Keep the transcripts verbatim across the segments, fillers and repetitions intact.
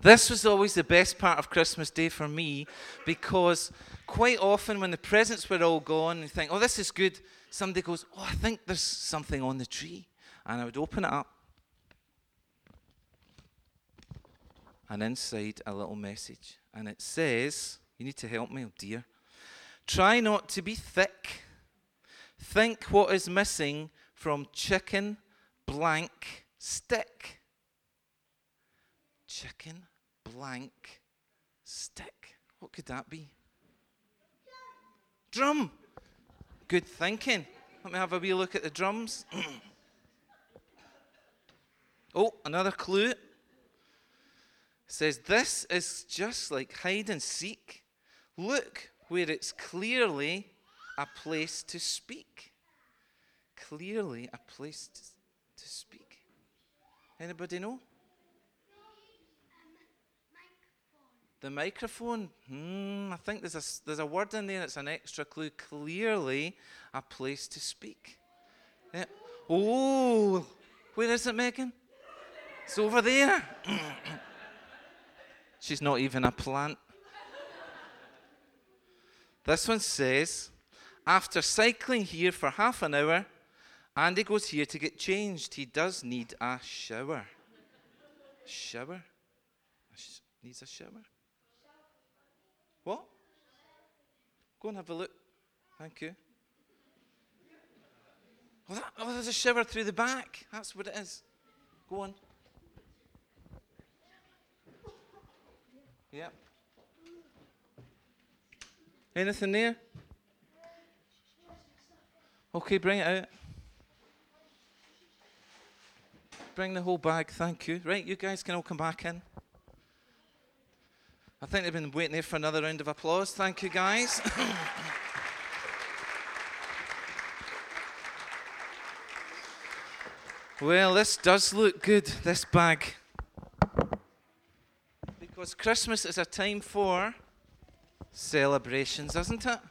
This was always the best part of Christmas Day for me, because quite often when the presents were all gone, you think, oh, this is good. Somebody goes, oh, I think there's something on the tree. And I would open it up. And inside, a little message. And it says, you need to help me, oh dear. Try not to be thick. Think what is missing from chicken blank stick. Chicken blank stick. What could that be? Drum. Good thinking. Let me have a wee look at the drums. Oh, another clue. It says, this is just like hide and seek. Look where it's clearly a place to speak. Clearly a place to, to speak. Anybody know? The microphone. Hmm, I think there's a, there's a word in there that's an extra clue. Clearly a place to speak. Yeah. Oh, where is it, Megan? It's over there. She's not even a plant. This one says, after cycling here for half an hour, Andy goes here to get changed. He does need a shower. Shower? Sh- needs a shower? What? Go and have a look. Thank you. Oh, that, oh, there's a shower through the back. That's what it is. Go on. Yep. Anything there? Okay, bring it out. Bring the whole bag, thank you. Right, you guys can all come back in. I think they've been waiting there for another round of applause. Thank you, guys. Well, this does look good, this bag. Because Christmas is a time for celebrations, isn't it?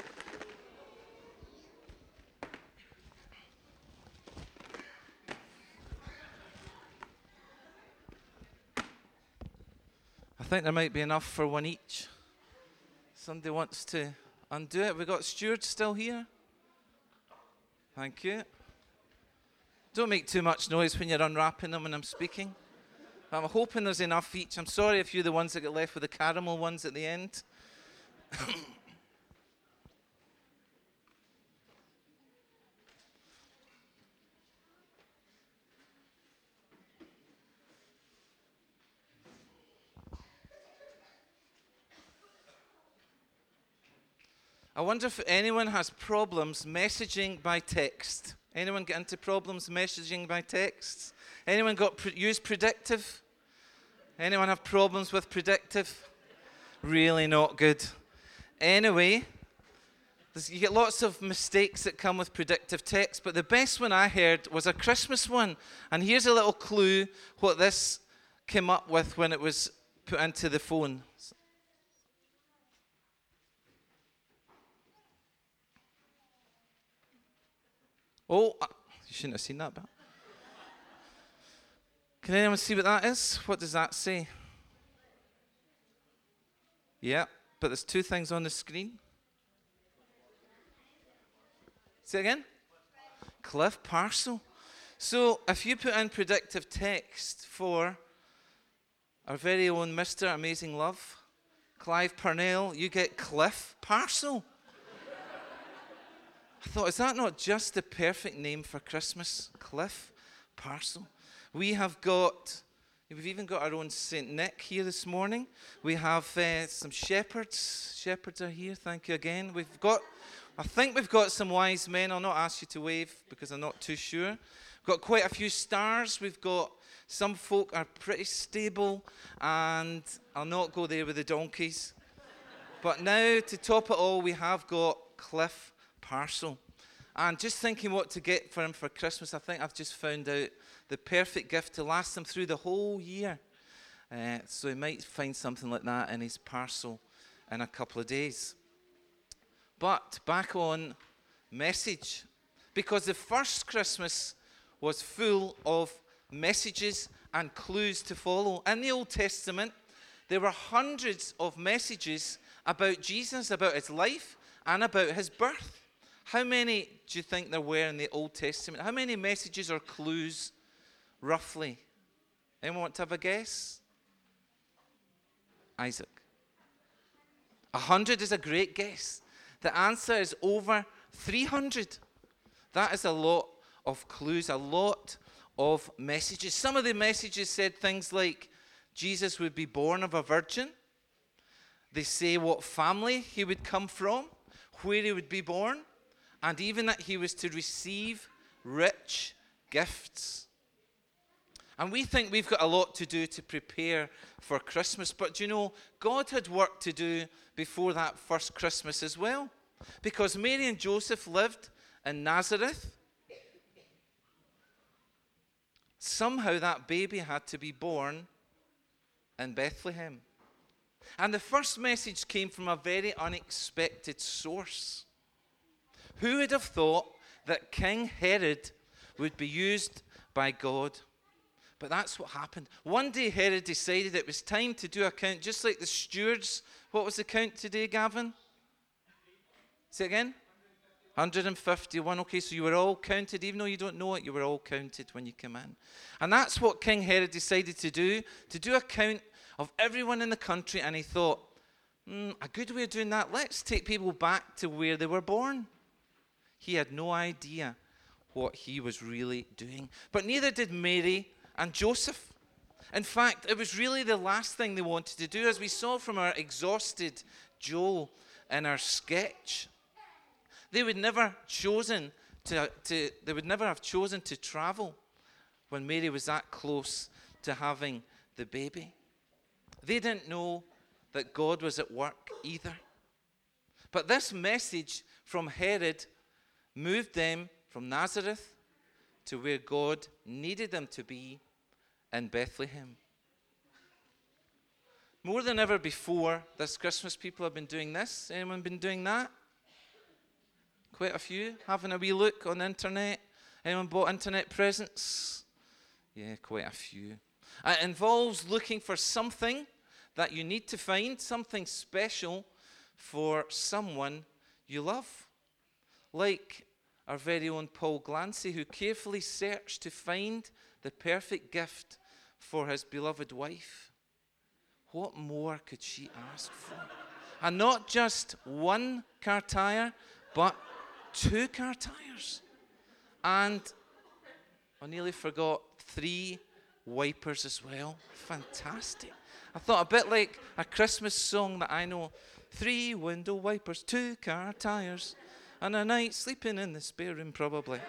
I think there might be enough for one each. Somebody wants to undo it. We've got Stuart still here. Thank you. Don't make too much noise when you're unwrapping them when I'm speaking. I'm hoping there's enough each. I'm sorry if you're the ones that get left with the caramel ones at the end. I wonder if anyone has problems messaging by text. Anyone get into problems messaging by text? Anyone got pre- use predictive? Anyone have problems with predictive? Really not good. Anyway, you get lots of mistakes that come with predictive text, but the best one I heard was a Christmas one. And here's a little clue what this came up with when it was put into the phone. Oh, you shouldn't have seen that bit. Can anyone see what that is? What does that say? Yeah, but there's two things on the screen. Say it again? Cliff Parcel. So if you put in predictive text for our very own Mister Amazing Love, Clive Purnell, you get Cliff Parcel. I thought, is that not just the perfect name for Christmas? Cliff Parcel. We have got, we've even got our own Saint Nick here this morning. We have uh, some shepherds. Shepherds are here, thank you again. We've got, I think we've got some wise men. I'll not ask you to wave because I'm not too sure. We've got quite a few stars. We've got, some folk are pretty stable, and I'll not go there with the donkeys. But now, to top it all, we have got Cliff Parcel. And just thinking what to get for him for Christmas, I think I've just found out the perfect gift to last him through the whole year. Uh, so he might find something like that in his parcel in a couple of days. But back on message, because the first Christmas was full of messages and clues to follow. In the Old Testament, there were hundreds of messages about Jesus, about his life, and about his birth. How many do you think there were in the Old Testament? How many messages or clues, roughly? Anyone want to have a guess? Isaac. A hundred is a great guess. The answer is over three hundred. That is a lot of clues, a lot of messages. Some of the messages said things like Jesus would be born of a virgin. They say what family he would come from, where he would be born, and even that he was to receive rich gifts. And we think we've got a lot to do to prepare for Christmas. But you know, God had work to do before that first Christmas as well. Because Mary and Joseph lived in Nazareth. Somehow that baby had to be born in Bethlehem. And the first message came from a very unexpected source. Who would have thought that King Herod would be used by God? But that's what happened. One day Herod decided it was time to do a count, just like the stewards. What was the count today, Gavin? Say it again? one hundred fifty-one. Okay, so you were all counted. Even though you don't know it, you were all counted when you come in. And that's what King Herod decided to do, to do a count of everyone in the country. And he thought, hmm, a good way of doing that, let's take people back to where they were born. He had no idea what he was really doing. But neither did Mary and Joseph. In fact, it was really the last thing they wanted to do, as we saw from our exhausted Joel in our sketch. They would never chosen to, to they would never have chosen to travel when Mary was that close to having the baby. They didn't know that God was at work either. But this message from Herod moved them from Nazareth to where God needed them to be, in Bethlehem. More than ever before this Christmas, people have been doing this. Anyone been doing that? Quite a few. Having a wee look on the internet. Anyone bought internet presents? Yeah, quite a few. It involves looking for something that you need to find, something special for someone you love. Like our very own Paul Glancy, who carefully searched to find the perfect gift for his beloved wife. What more could she ask for? And not just one car tire, but two car tires. And I nearly forgot three wipers as well. Fantastic. I thought a bit like a Christmas song that I know. Three window wipers, two car tires, and a night sleeping in the spare room probably.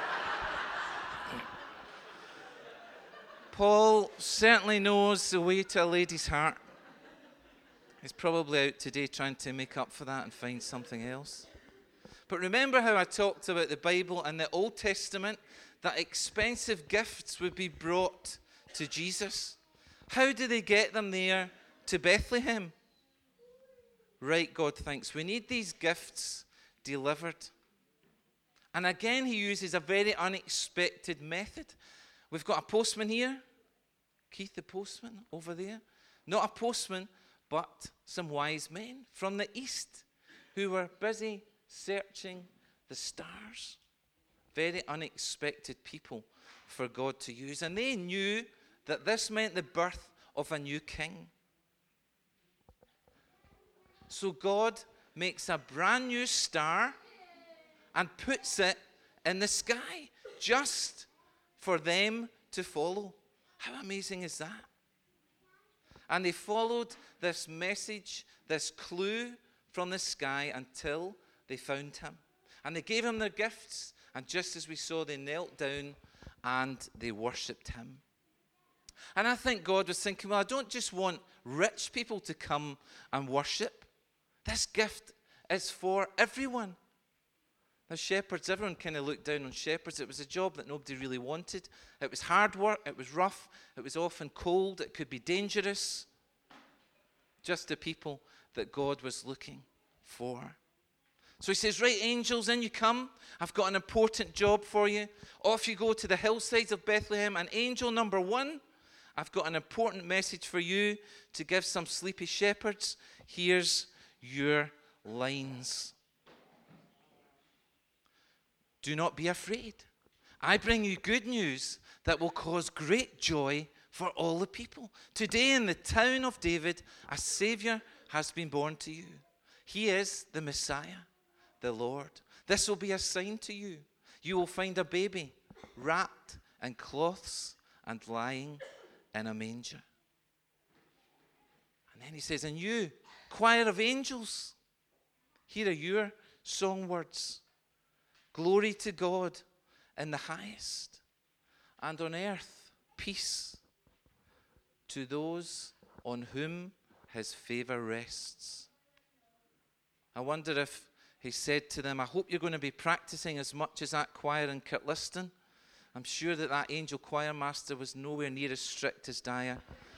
Paul certainly knows the way to a lady's heart. He's probably out today trying to make up for that and find something else. But remember how I talked about the Bible and the Old Testament, that expensive gifts would be brought to Jesus. How do they get them there to Bethlehem? Right, God thinks, we need these gifts delivered. And again, he uses a very unexpected method. We've got a postman here, Keith the postman over there. Not a postman, but some wise men from the east who were busy searching the stars. Very unexpected people for God to use. And they knew that this meant the birth of a new king. So God makes a brand new star and puts it in the sky just for them to follow. How amazing is that? And they followed this message, this clue from the sky until they found him. And they gave him their gifts, and just as we saw, they knelt down and they worshipped him. And I think God was thinking, well, I don't just want rich people to come and worship. This gift is for everyone. Now, shepherds, everyone kind of looked down on shepherds. It was a job that nobody really wanted. It was hard work. It was rough. It was often cold. It could be dangerous. Just the people that God was looking for. So he says, right, angels, in you come. I've got an important job for you. Off you go to the hillsides of Bethlehem. And angel number one I've got an important message for you to give some sleepy shepherds. Here's your lines. Do not be afraid. I bring you good news that will cause great joy for all the people. Today in the town of David, a Savior has been born to you. He is the Messiah, the Lord. This will be a sign to you. You will find a baby wrapped in cloths and lying in a manger. And then he says, and you, choir of angels, here are your song words. Glory to God in the highest, and on earth peace to those on whom his favor rests. I wonder if he said to them, I hope you're going to be practicing as much as that choir in Kirtliston. I'm sure that that angel choir master was nowhere near as strict as Daya.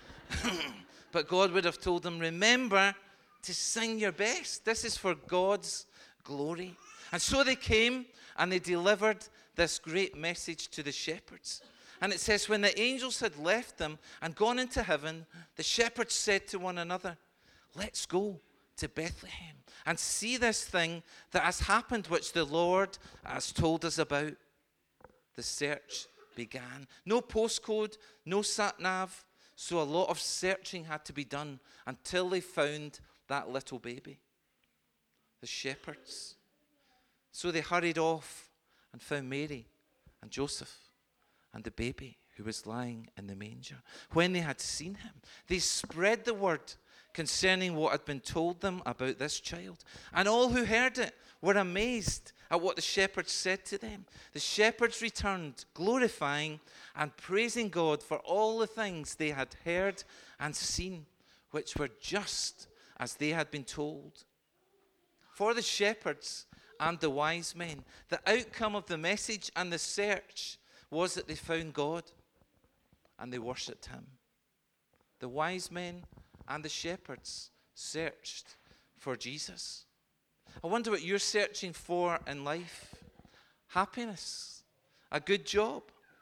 But God would have told them, remember to sing your best. This is for God's glory. And so they came and they delivered this great message to the shepherds. And it says, when the angels had left them and gone into heaven, the shepherds said to one another, let's go to Bethlehem and see this thing that has happened, which the Lord has told us about. The search began. No postcode, no sat-nav, so a lot of searching had to be done until they found that little baby. The shepherds. So they hurried off and found Mary and Joseph and the baby who was lying in the manger. When they had seen him, they spread the word concerning what had been told them about this child. And all who heard it were amazed at what the shepherds said to them. The shepherds returned, glorifying and praising God for all the things they had heard and seen, which were just as they had been told. For the shepherds and the wise men, the outcome of the message and the search was that they found God and they worshipped him. The wise men and the shepherds searched for Jesus. I wonder what you're searching for in life. Happiness, a good job,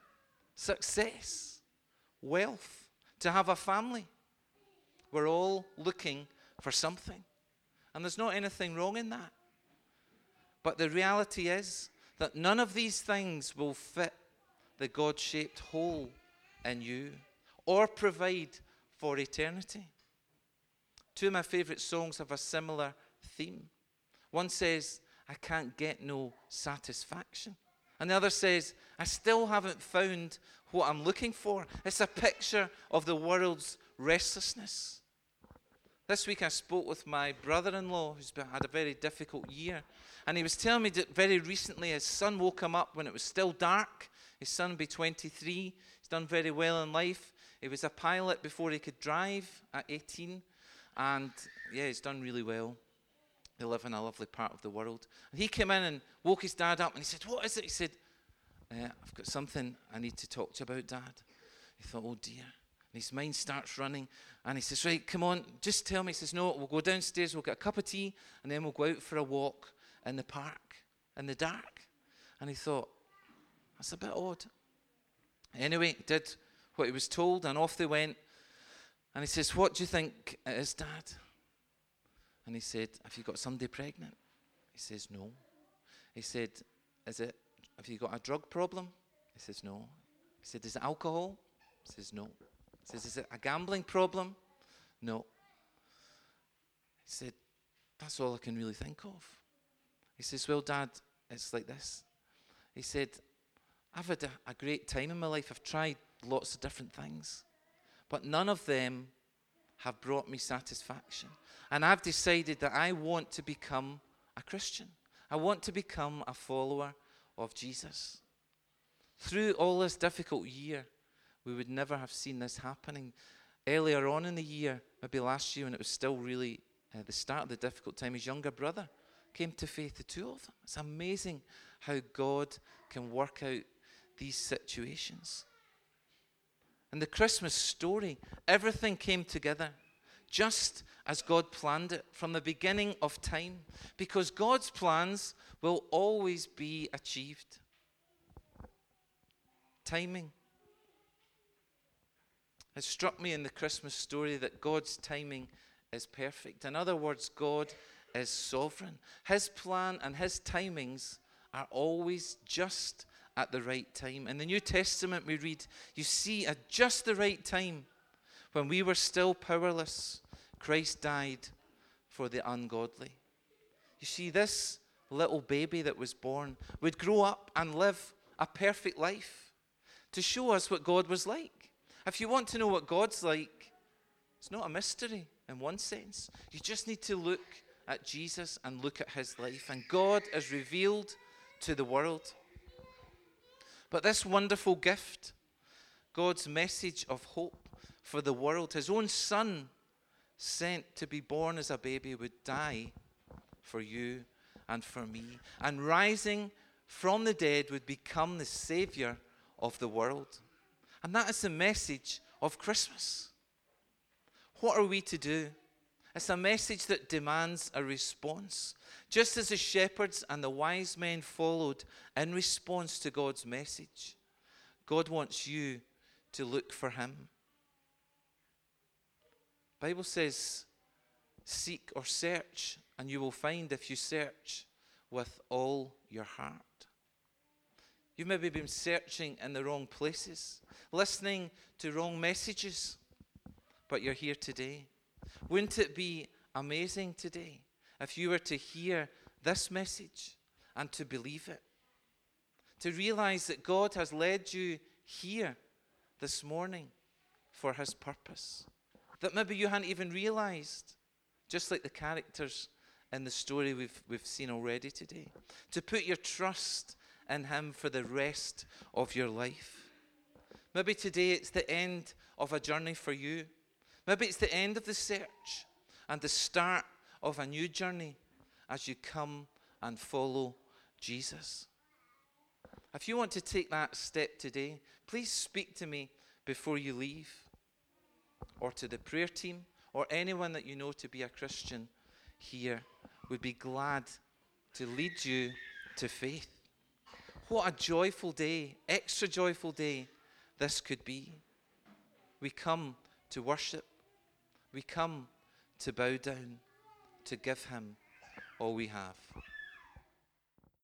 success, wealth, to have a family. We're all looking for something. And there's not anything wrong in that. But the reality is that none of these things will fit the God-shaped hole in you or provide for eternity. Two of my favorite songs have a similar theme. One says, I can't get no satisfaction. And the other says, I still haven't found what I'm looking for. It's a picture of the world's restlessness. This week I spoke with my brother-in-law who's been, had a very difficult year. And he was telling me that very recently his son woke him up when it was still dark. His son will be twenty-three. He's done very well in life. He was a pilot before he could drive at eighteen. And yeah, he's done really well. They live in a lovely part of the world. And he came in and woke his dad up and he said, what is it? He said, uh, I've got something I need to talk to you about, Dad. He thought, oh dear. And his mind starts running. And he says, right, come on, just tell me. He says, no, we'll go downstairs, we'll get a cup of tea, and then we'll go out for a walk in the park in the dark. And he thought, that's a bit odd. Anyway, did what he was told, and off they went. And he says, what do you think it is, Dad? And he said, have you got somebody pregnant? He says, no. He said, is it, have you got a drug problem? He says, no. He said, is it alcohol? He says, no. He says, is it a gambling problem? No. He said, that's all I can really think of. He says, well, Dad, it's like this. He said, I've had a, a great time in my life. I've tried lots of different things, but none of them have brought me satisfaction. And I've decided that I want to become a Christian. I want to become a follower of Jesus. Through all this difficult year, we would never have seen this happening. Earlier on in the year, maybe last year when it was still really uh, the start of the difficult time, his younger brother came to faith, the two of them. It's amazing how God can work out these situations. In the Christmas story, everything came together just as God planned it from the beginning of time, because God's plans will always be achieved. Timing. It struck me in the Christmas story that God's timing is perfect. In other words, God is sovereign. His plan and his timings are always just at the right time. In the New Testament we read, you see, at just the right time, when we were still powerless, Christ died for the ungodly. You see, this little baby that was born would grow up and live a perfect life to show us what God was like. If you want to know what God's like, it's not a mystery in one sense. You just need to look at Jesus and look at his life. And God is revealed to the world. But this wonderful gift, God's message of hope for the world, his own son sent to be born as a baby, would die for you and for me. And rising from the dead would become the Savior of the world. And that is the message of Christmas. What are we to do? It's a message that demands a response. Just as the shepherds and the wise men followed in response to God's message, God wants you to look for him. The Bible says, seek or search, and you will find if you search with all your heart. You've maybe been searching in the wrong places, listening to wrong messages, but you're here today. Wouldn't it be amazing today if you were to hear this message and to believe it? To realize that God has led you here this morning for his purpose. That maybe you hadn't even realized, just like the characters in the story we've, we've seen already today. To put your trust in him for the rest of your life. Maybe today it's the end of a journey for you. Maybe it's the end of the search and the start of a new journey as you come and follow Jesus. If you want to take that step today, please speak to me before you leave, or to the prayer team, or anyone that you know to be a Christian here would be glad to lead you to faith. What a joyful day, extra joyful day this could be. We come to worship. We come to bow down, to give him all we have.